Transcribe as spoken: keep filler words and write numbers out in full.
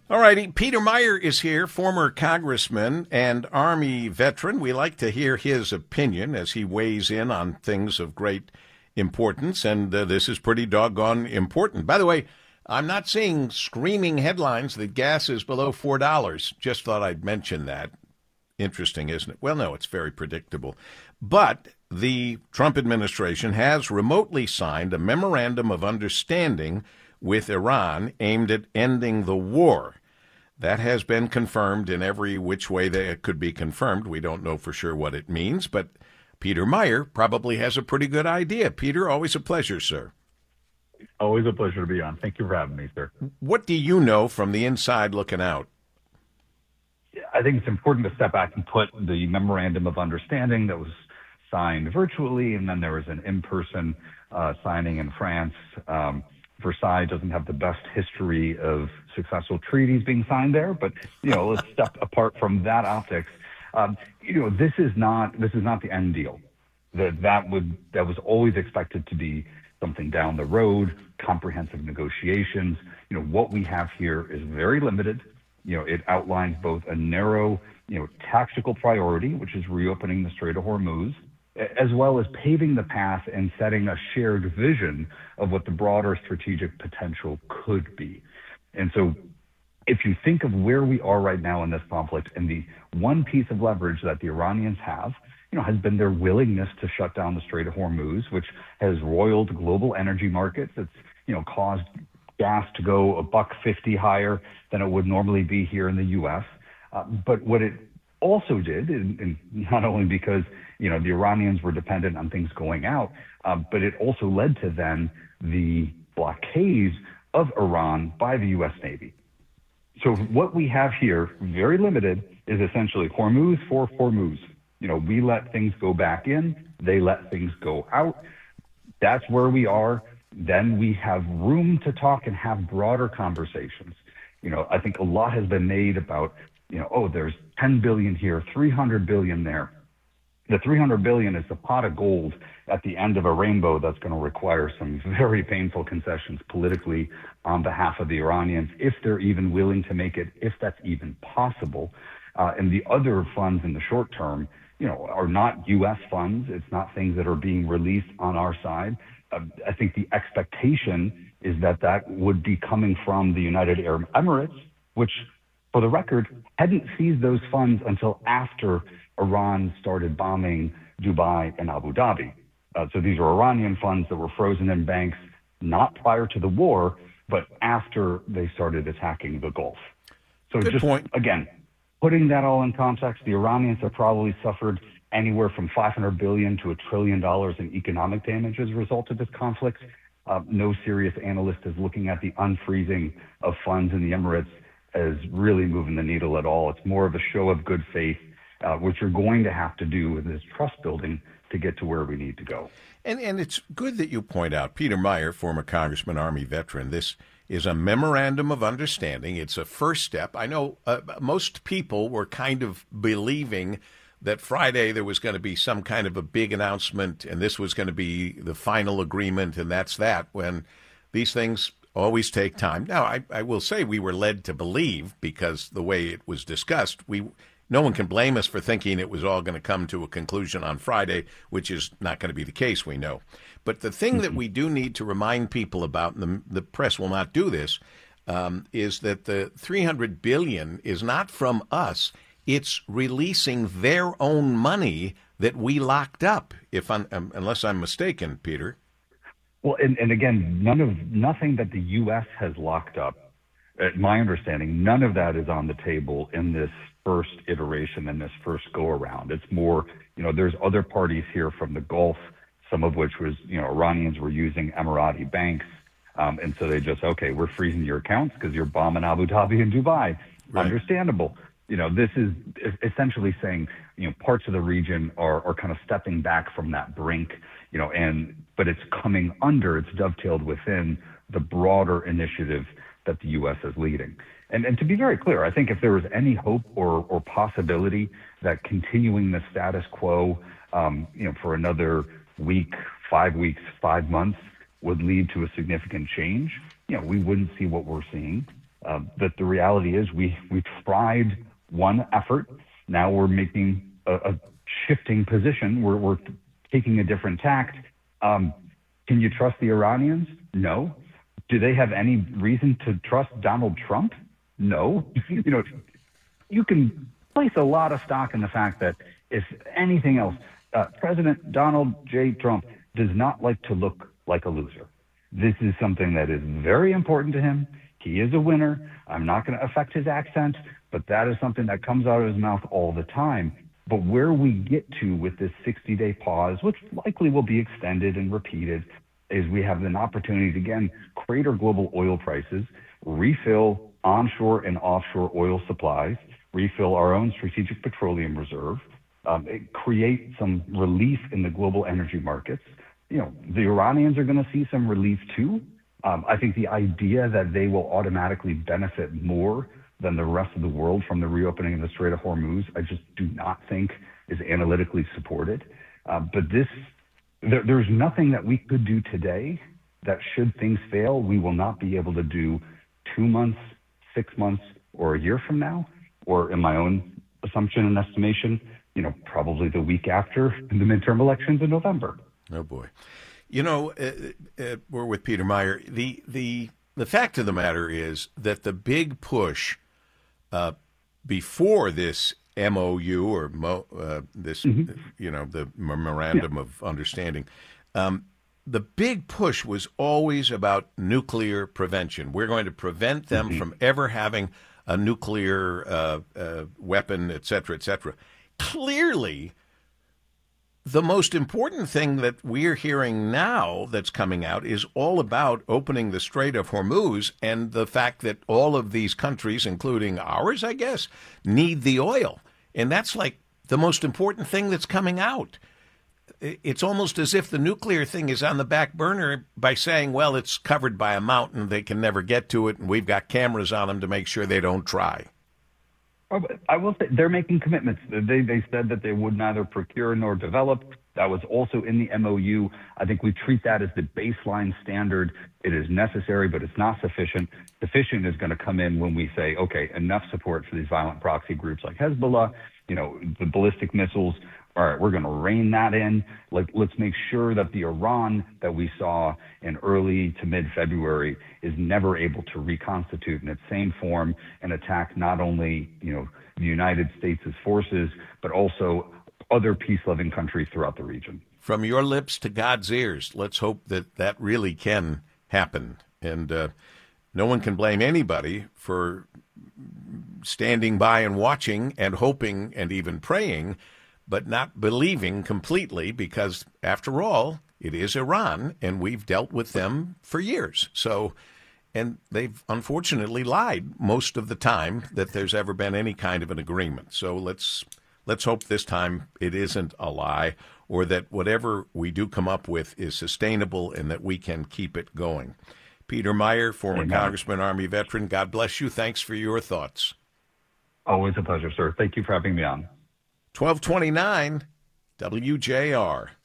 All righty. Peter Meijer is here, former congressman and Army veteran. We like to hear his opinion as he weighs in on things of great importance, and uh, this is pretty doggone important. By the way, I'm not seeing screaming headlines that gas is below four dollars. Just thought I'd mention that. Interesting, isn't it? Well, no, it's very predictable. But the Trump administration has remotely signed a memorandum of understanding with Iran aimed at ending the war. That has been confirmed in every which way that it could be confirmed. We don't know for sure what it means, but Peter Meijer probably has a pretty good idea. Peter, always a pleasure, sir. Always a pleasure to be on. Thank you for having me, sir. What do you know from the inside looking out? I think it's important to step back and put the memorandum of understanding that was signed virtually, and then there was an in-person uh, signing in France. Um, Versailles doesn't have the best history of successful treaties being signed there, but you know, let's step apart from that optics. Um, you know, this is not this is not the end deal. That that would that was always expected to be something down the road, comprehensive negotiations. You know, what we have here is very limited. You know, it outlines both a narrow, you know, tactical priority, which is reopening the Strait of Hormuz, as well as paving the path and setting a shared vision of what the broader strategic potential could be. And so if you think of where we are right now in this conflict, and the one piece of leverage that the Iranians have, you know, has been their willingness to shut down the Strait of Hormuz, which has roiled global energy markets. It's, you know, caused gas to go a buck fifty higher than it would normally be here in the U S. Uh, but what it also did, and, and not only because, you know, the Iranians were dependent on things going out, uh, but it also led to then the blockades of Iran by the U S Navy. So what we have here, very limited, is essentially Hormuz for Hormuz. You know, we let things go back in, they let things go out. That's where we are. Then we have room to talk and have broader conversations. You know, I think a lot has been made about, you know, oh, there's ten billion here, three hundred billion there. The three hundred billion is the pot of gold at the end of a rainbow that's going to require some very painful concessions politically on behalf of the Iranians, if they're even willing to make it, if that's even possible. Uh, and the other funds in the short term, you know, are not U S funds. It's not things that are being released on our side. Uh, I think the expectation is that that would be coming from the United Arab Emirates, which, for the record, hadn't seized those funds until after Iran started bombing Dubai and Abu Dhabi. Uh, so these are Iranian funds that were frozen in banks, not prior to the war, but after they started attacking the Gulf. So Good just, point. again, putting that all in context, the Iranians have probably suffered anywhere from five hundred billion dollars to a trillion dollars in economic damage as a result of this conflict. Uh, no serious analyst is looking at the unfreezing of funds in the Emirates as really moving the needle at all. It's more of a show of good faith, uh, which you're going to have to do with this trust building to get to where we need to go. And and it's good that you point out, Peter Meijer, former congressman, Army veteran, this is a memorandum of understanding. It's a first step. I know uh, most people were kind of believing that Friday there was going to be some kind of a big announcement and this was going to be the final agreement, and that's that, when these things always take time. Now, I, I will say we were led to believe, because the way it was discussed, we no one can blame us for thinking it was all going to come to a conclusion on Friday, which is not going to be the case, we know. But the thing mm-hmm. that we do need to remind people about, and the, the press will not do this, um, is that the three hundred billion dollars is not from us. It's releasing their own money that we locked up, if I'm, um, unless I'm mistaken, Peter. Well, and, and again, none of nothing that the U S has locked up, at my understanding, none of that is on the table in this first iteration, in this first go around. It's more, you know, there's other parties here from the Gulf, some of which was, you know, Iranians were using Emirati banks. Um, and so they just, okay, we're freezing your accounts because you're bombing Abu Dhabi and Dubai. Right. Understandable. You know, this is essentially saying, you know, parts of the region are, are kind of stepping back from that brink, you know, and but it's coming under, it's dovetailed within the broader initiative that the U S is leading. And and to be very clear, I think if there was any hope or or possibility that continuing the status quo, um, you know, for another week, five weeks, five months would lead to a significant change, you know, we wouldn't see what we're seeing. Uh, that the reality is we we tried one effort. Now we're making a, a shifting position. We're we're taking a different tact. Um, can you trust the Iranians? No. Do they have any reason to trust Donald Trump? No. You know, you can place a lot of stock in the fact that if anything else, uh, President Donald J. Trump does not like to look like a loser. This is something that is very important to him. He is a winner. I'm not going to affect his accent, but that is something that comes out of his mouth all the time. But where we get to with this sixty-day pause, which likely will be extended and repeated, is we have an opportunity to, again, crater global oil prices, refill onshore and offshore oil supplies, refill our own strategic petroleum reserve, um, create some relief in the global energy markets. You know, the Iranians are going to see some relief too. Um, I think the idea that they will automatically benefit more than the rest of the world from the reopening of the Strait of Hormuz, I just do not think is analytically supported. Uh, but this, there, there's nothing that we could do today that, should things fail, we will not be able to do two months, six months, or a year from now, or in my own assumption and estimation, you know, probably the week after the midterm elections in November. Oh boy. You know, uh, uh, we're with Peter Meijer. The the the fact of the matter is that the big push uh, before this M O U or Mo, uh, this, mm-hmm. you know, the Memorandum yeah. of Understanding, um, the big push was always about nuclear prevention. We're going to prevent them mm-hmm. from ever having a nuclear uh, uh, weapon, et cetera, et cetera. Clearly, the most important thing that we're hearing now that's coming out is all about opening the Strait of Hormuz and the fact that all of these countries, including ours, I guess, need the oil. And that's like the most important thing that's coming out. It's almost as if the nuclear thing is on the back burner by saying, well, it's covered by a mountain. They can never get to it, and we've got cameras on them to make sure they don't try. I will say they're making commitments. They they said that they would neither procure nor develop. That was also in the M O U. I think we treat that as the baseline standard. It is necessary, but it's not sufficient. Sufficient is going to come in when we say, okay, enough support for these violent proxy groups like Hezbollah, you know, the ballistic missiles. All right, we're going to rein that in. Like, let's make sure that the Iran that we saw in early to mid-February is never able to reconstitute in its same form and attack not only, you know, the United States' forces, but also other peace-loving countries throughout the region. From your lips to God's ears, let's hope that that really can happen. And uh, no one can blame anybody for standing by and watching and hoping and even praying, but not believing completely, because, after all, it is Iran, and we've dealt with them for years. So, and they've unfortunately lied most of the time that there's ever been any kind of an agreement. So let's let's hope this time it isn't a lie, or that whatever we do come up with is sustainable and that we can keep it going. Peter Meijer, former Amen. Congressman, Army veteran, God bless you. Thanks for your thoughts. Always a pleasure, sir. Thank you for having me on. twelve twenty-nine W J R.